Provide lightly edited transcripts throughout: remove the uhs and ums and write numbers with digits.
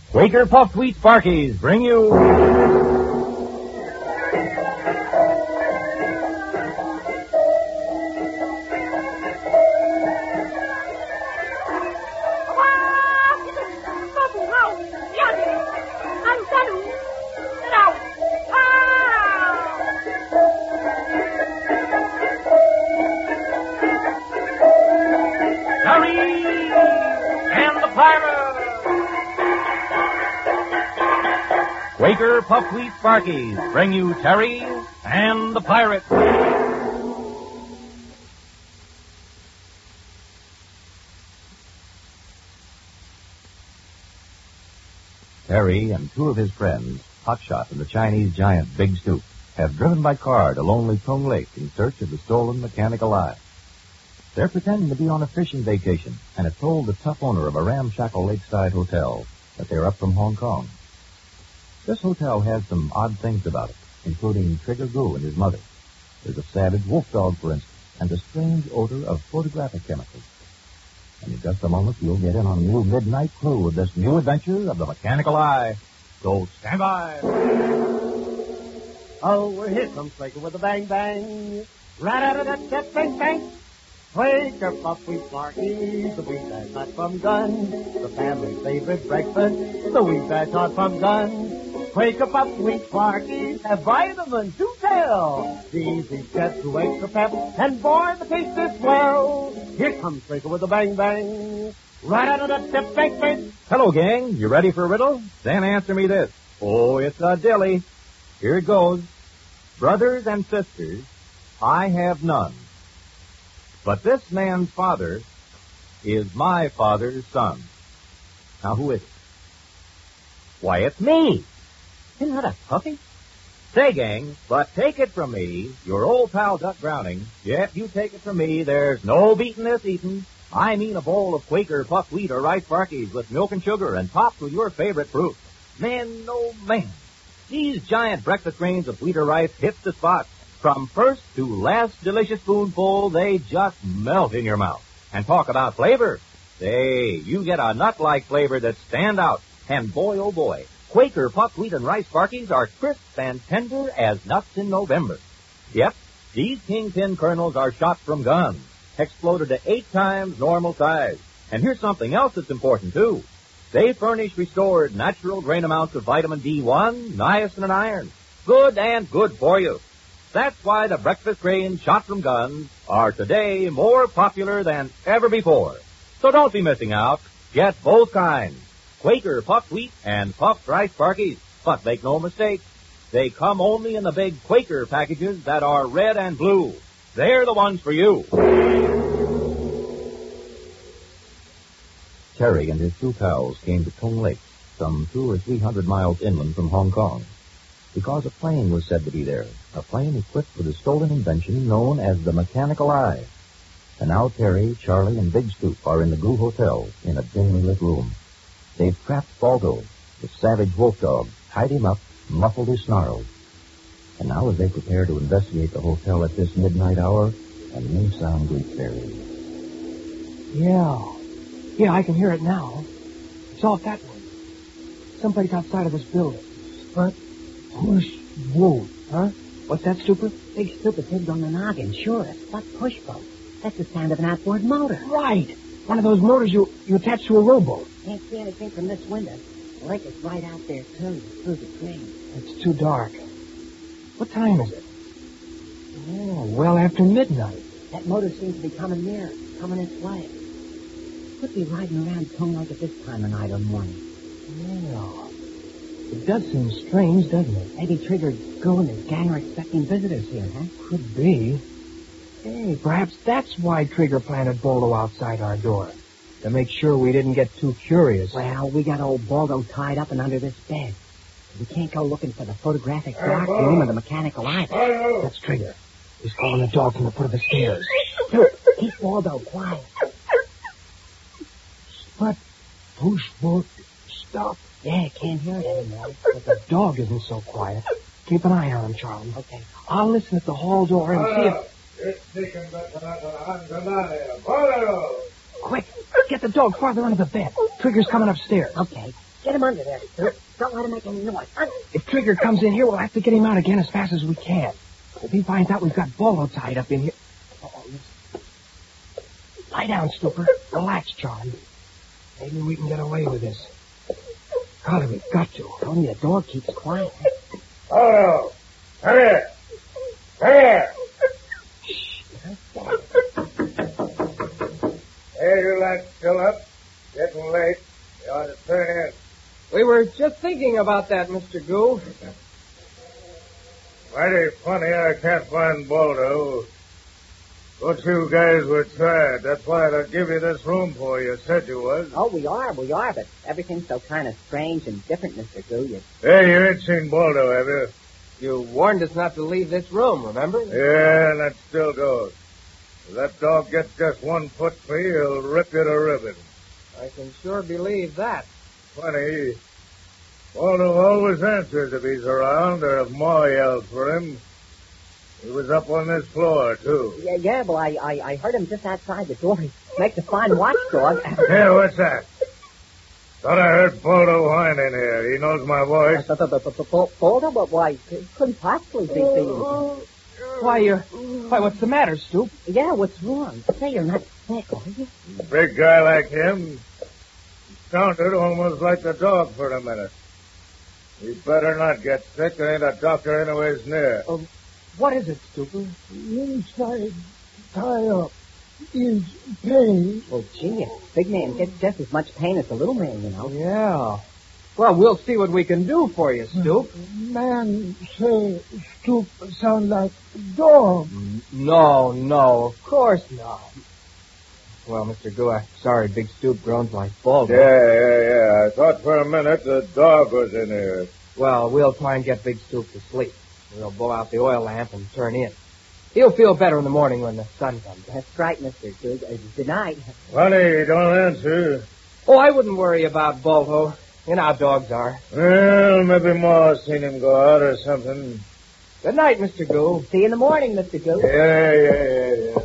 Quaker Puffed Wheat Sparkies bring you... Quaker Puffed Wheat Sparkies bring you Terry and the Pirate. Terry and two of his friends, Hotshot and the Chinese giant Big Stoop, have driven by car to lonely Tongue Lake in search of the stolen mechanical eye. They're pretending to be on a fishing vacation and have told the tough owner of a ramshackle lakeside hotel that they're up from Hong Kong. This hotel has some odd things about it, including Trigger Goo and his mother. There's a savage wolf dog, for instance, and a strange odor of photographic chemicals. And in just a moment, you'll get in on a new midnight clue of this new adventure of the mechanical eye. So stand by. Oh, here comes Quaker with a bang bang. Rat-a-da-da-da-bang-bang. Quaker Puffed Wheat Sparkies, the wheat that's hot from guns. The family's favorite breakfast, the wheat that's hot from guns. Quaker Puffed Wheat Sparkies have vitamins to tell. These eat just to extra pep, and boy, the taste is swell. Here comes Quaker with a bang bang. Rat-a-da-da-da-bang-bang. Hello, gang. You ready for a riddle? Then answer me this. Oh, it's a dilly. Here it goes. Brothers and sisters, I have none. But this man's father is my father's son. Now, who is it? Why, it's me. Isn't that a puppy? Say, gang, but take it from me, your old pal Duck Browning. Yep, you take it from me, there's no beating this eating. I mean a bowl of Quaker puffed wheat or rice Sparkies with milk and sugar and topped with your favorite fruit. Man, oh man, these giant breakfast grains of wheat or rice hit the spot. From first to last delicious spoonful, they just melt in your mouth. And talk about flavor. Say, you get a nut-like flavor that stand out. And boy, oh boy, Quaker puffed wheat and rice Sparkies are crisp and tender as nuts in November. Yep, these kingpin kernels are shot from guns, exploded to 8 times normal size. And here's something else that's important, too. They furnish restored natural grain amounts of vitamin B1, niacin, and iron. Good and good for you. That's why the breakfast grains shot from guns are today more popular than ever before. So don't be missing out. Get both kinds. Quaker puffed wheat and puffed rice Sparkies. But make no mistake, they come only in the big Quaker packages that are red and blue. They're the ones for you. Terry and his two pals came to Tongue Lake, some 200 or 300 miles inland from Hong Kong, because a plane was said to be there, a plane equipped with a stolen invention known as the mechanical eye. And now Terry, Charlie, and Big Stoop are in the Goo Hotel in a dimly lit room. They've trapped Baldo, the savage wolf dog, tied him up, muffled his snarls. And now as they prepare to investigate the hotel at this midnight hour, a new sound greets their ears. Yeah, I can hear it now. It's off that way. Someplace outside of this building. But push boat, huh? What's that, Stupid? Big stupid pig on the noggin, sure. But push boat. That's the sound of an outboard motor. Right. One of those motors you attach to a rowboat. Can't see anything from this window. The lake is right out there, too, through the trees. It's too dark. What time is it? Oh, well after midnight. That motor seems to be coming near, coming its way. Could be riding around Tongue Lake at this time of night or morning. Well, it does seem strange, doesn't it? Maybe Trigger Goo and his gang are expecting visitors here, huh? Could be. Hey, perhaps that's why Trigger planted Baldo outside our door. To make sure we didn't get too curious. Well, we got old Baldo tied up and under this bed. We can't go looking for the photographic dark room or the mechanical eye. That's Trigger. He's calling the dog from the foot of the stairs. Keep Baldo quiet. But push boat, stop. Yeah, can't hear it anymore. But the dog isn't so quiet. Keep an eye on him, Charlie. Okay. I'll listen at the hall door and see if... Quick, get the dog farther under the bed. Trigger's coming upstairs. Okay. Get him under there, Stu. Don't let him make any noise. If Trigger comes in here, we'll have to get him out again as fast as we can. If he finds out we've got Baldo tied up in here... Uh-oh, listen. Lie down, Stupor. Relax, Charlie. Maybe we can get away with this. Golly, we've got to. Only the dog keeps quiet. Baldo! Come here! Come here! Hey, you lads still up? Getting late. You ought to turn in. We were just thinking about that, Mr. Goo. Mighty funny I can't find Baldo. Thought you guys were tired. That's why I'd give you this room for you. Said you was. Oh, we are, but everything's so kind of strange and different, Mr. Goo. Hey, you ain't seen Baldo, have you? You warned us not to leave this room, remember? Yeah, and that still goes. If that dog gets just 1 foot free, he'll rip you to ribbons. I can sure believe that. Funny. Baldo always answers if he's around or if Ma yells for him. He was up on this floor, too. Yeah, well, I heard him just outside the door. He makes a fine watchdog. Hey, what's that? Thought I heard Baldo whine in here. He knows my voice. Baldo? But why? He couldn't possibly be feeling. Why, what's the matter, Stoop? Yeah, what's wrong? Say you're not sick, are you? A big guy like him sounded almost like the dog for a minute. He better not get sick. There ain't a doctor anyways near. What is it, Stupor? Inside, tie up, is pain. Well, gee, a big man gets just as much pain as the little man, you know. Yeah. Well, we'll see what we can do for you, Stoop. Man say Stoop sound like dog. No, of course not. Well, Mr. Goo, I'm sorry Big Stoop groans like Baldo. Yeah. I thought for a minute the dog was in here. Well, we'll try and get Big Stoop to sleep. We'll blow out the oil lamp and turn in. He'll feel better in the morning when the sun comes up. That's right, Mr. Goo. Good night. Funny, don't answer. Oh, I wouldn't worry about Baldo. You know how dogs are. Well, maybe Ma's seen him go out or something. Good night, Mr. Goo. See you in the morning, Mr. Goo. Yeah.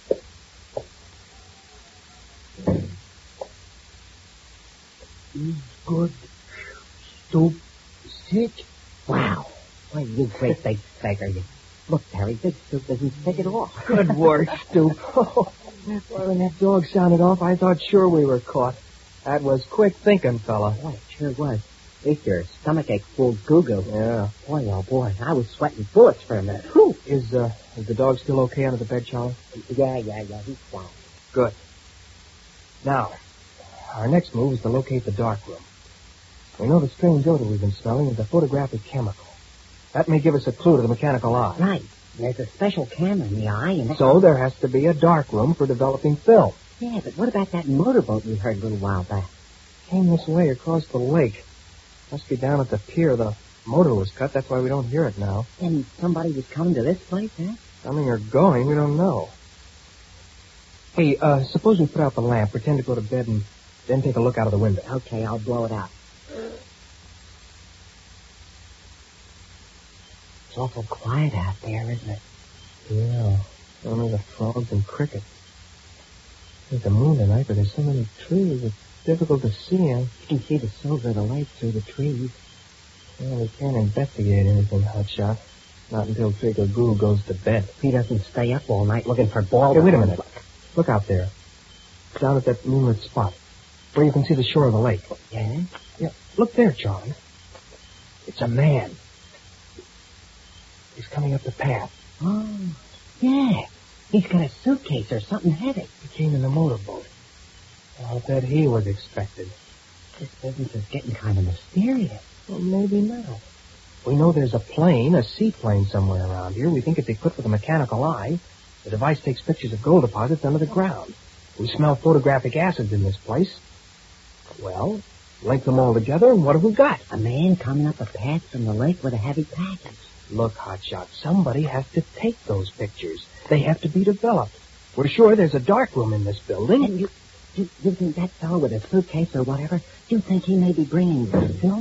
He's good. Stoop sick. Wow. Why, you great big beggar. You. Look, Terry, Big Stoop isn't sick at all. Good work, Stoop. Well, when that dog sounded off, I thought sure we were caught. That was quick thinking, fella. Boy, it sure was. At least your stomachache fooled Goo-Goo. Yeah. Boy, oh boy, I was sweating bullets for a minute. Whew. Is the dog still okay under the bed, Charlie? Yeah, he's fine. Good. Now, our next move is to locate the dark room. We know the strange odor we've been smelling is a photographic chemical. That may give us a clue to the mechanical eye. Right. There's a special camera in the eye, and So there has to be a dark room for developing film. Yeah, but what about that motorboat we heard a little while back? Came this way across the lake. Must be down at the pier. The motor was cut. That's why we don't hear it now. Then somebody was coming to this place, huh? Coming or going, we don't know. Hey, suppose we put out the lamp, pretend to go to bed, and then take a look out of the window. Okay, I'll blow it out. It's awful quiet out there, isn't it? Yeah. Only the frogs and crickets. There's the moon tonight, but there's so many trees, it's difficult to see them. You can see the silver of the light through the trees. Well, we can't investigate anything, Hotshot. Not until Trigger Goo goes to bed. He doesn't stay up all night looking for balls. Hey, wait a minute. Look out there. Down at that moonlit spot, where you can see the shore of the lake. Yeah? Yeah, look there, Charlie. It's a man. He's coming up the path. Oh, yeah. He's got a suitcase or something heavy. He came in the motorboat. I'll bet he was expected. This business is getting kind of mysterious. Well, maybe not. We know there's a plane, a seaplane somewhere around here. We think it's equipped with a mechanical eye. The device takes pictures of gold deposits under the ground. We smell photographic acids in this place. Well, link them all together, and what have we got? A man coming up a path from the lake with a heavy package. Look, Hotshot, somebody has to take those pictures. They have to be developed. We're sure there's a dark room in this building. And you think that fellow with a suitcase or whatever, you think he may be bringing film?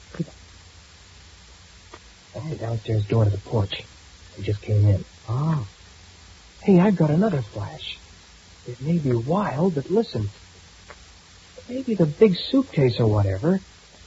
That's the downstairs door to the porch. He just came in. Oh. Hey, I've got another flash. It may be wild, but listen. Maybe the big suitcase or whatever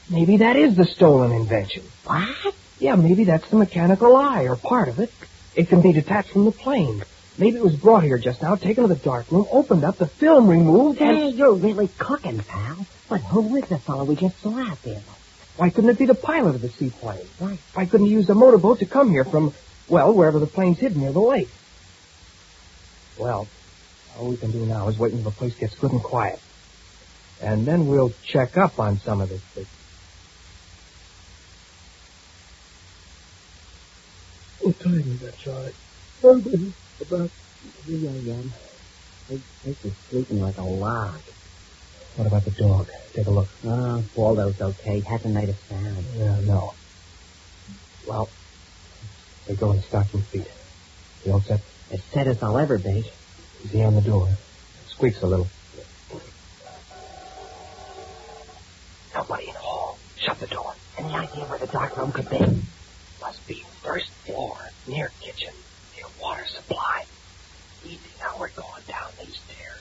Maybe that is the stolen invention. What? Yeah, maybe that's the mechanical eye, or part of it. It can be detached from the plane. Maybe it was brought here just now, taken to the darkroom, opened up, the film removed, Hey, and... you're really cooking, pal. But who is the fellow we just saw out there? Why couldn't it be the pilot of the seaplane? Right. Why couldn't he use the motorboat to come here from, well, wherever the plane's hidden near the lake? Well, all we can do now is wait until the place gets good and quiet. And then we'll check up on some of this thing. What time is that, Charlie? About 3 a.m. This is sleeping like a log. What about the dog? Take a look. Waldo's okay. Hasn't made a sound. Yeah, no. Well, they go in stocking feet. You all set? As set as I'll ever be. Is he on the door? Squeaks a little. Nobody in the hall. Shut the door. Any idea where the dark room could be? Must be first floor, near kitchen, near water supply. Easy now, we're going down these stairs.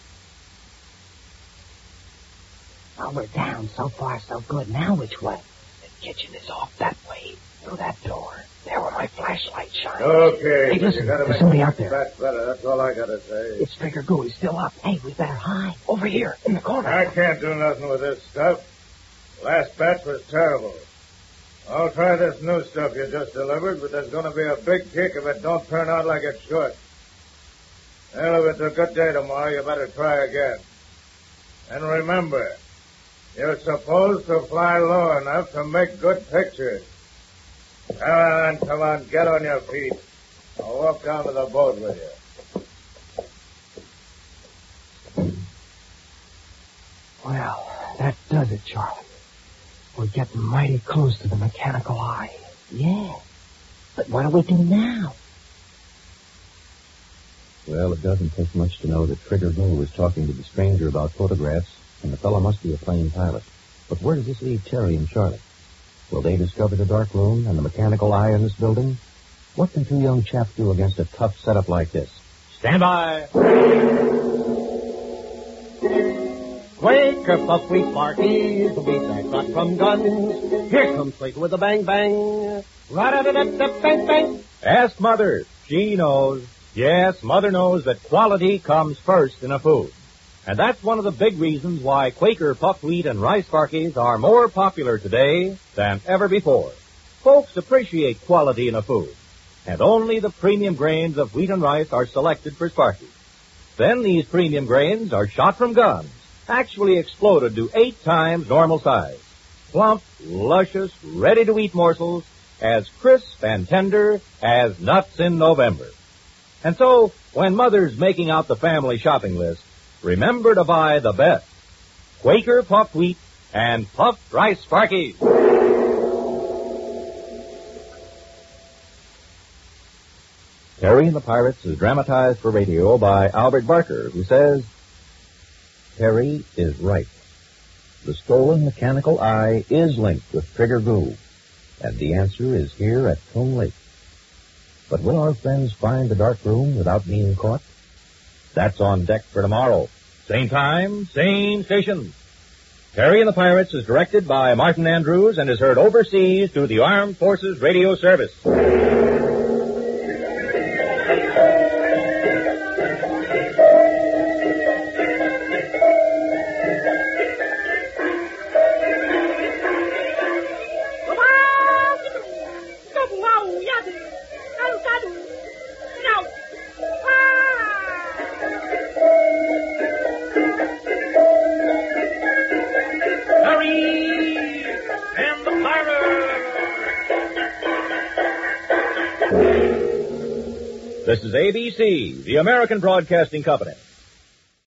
Well, we're down. So far, so good. Now which way? The kitchen is off that way, through that door. There where my flashlight shines. Okay. Hey, listen, there's somebody out there. That's better. That's all I gotta say. It's Trigger Goo. He's still up. Hey, we better hide. Over here, in the corner. I can't do nothing with this stuff. Last batch was terrible. I'll try this new stuff you just delivered, but there's going to be a big kick if it don't turn out like it should. Well, if it's a good day tomorrow, you better try again. And remember, you're supposed to fly low enough to make good pictures. Come on, get on your feet. I'll walk down to the boat with you. Well, that does it, Charlie. We're getting mighty close to the mechanical eye. Yeah. But what do we do now? Well, it doesn't take much to know that Trigger Goo was talking to the stranger about photographs, and the fellow must be a plane pilot. But where does this leave Terry and Charlotte? Will they discover the dark room and the mechanical eye in this building? What can two young chaps do against a tough setup like this? Stand by. Wake up, up, we Sparkies, we back not from guns. Here comes Quaker with a bang bang. Ra-da-da-da-da-bang bang. Ask Mother. She knows. Yes, Mother knows that quality comes first in a food. And that's one of the big reasons why Quaker puffed wheat and rice Sparkies are more popular today than ever before. Folks appreciate quality in a food, and only the premium grains of wheat and rice are selected for Sparkies. Then these premium grains are shot from guns, actually exploded to 8 times normal size. Plump, luscious, ready-to-eat morsels, as crisp and tender as nuts in November. And so, when Mother's making out the family shopping list, remember to buy the best. Quaker puffed wheat and puffed rice Sparkies. Terry and the Pirates is dramatized for radio by Albert Barker, who says, Terry is right. The stolen mechanical eye is linked with Trigger Goo, and the answer is here at Tongue Lake. But will our friends find the dark room without being caught? That's on deck for tomorrow. Same time, same station. Terry and the Pirates is directed by Martin Andrews and is heard overseas through the Armed Forces Radio Service. This is ABC, the American Broadcasting Company.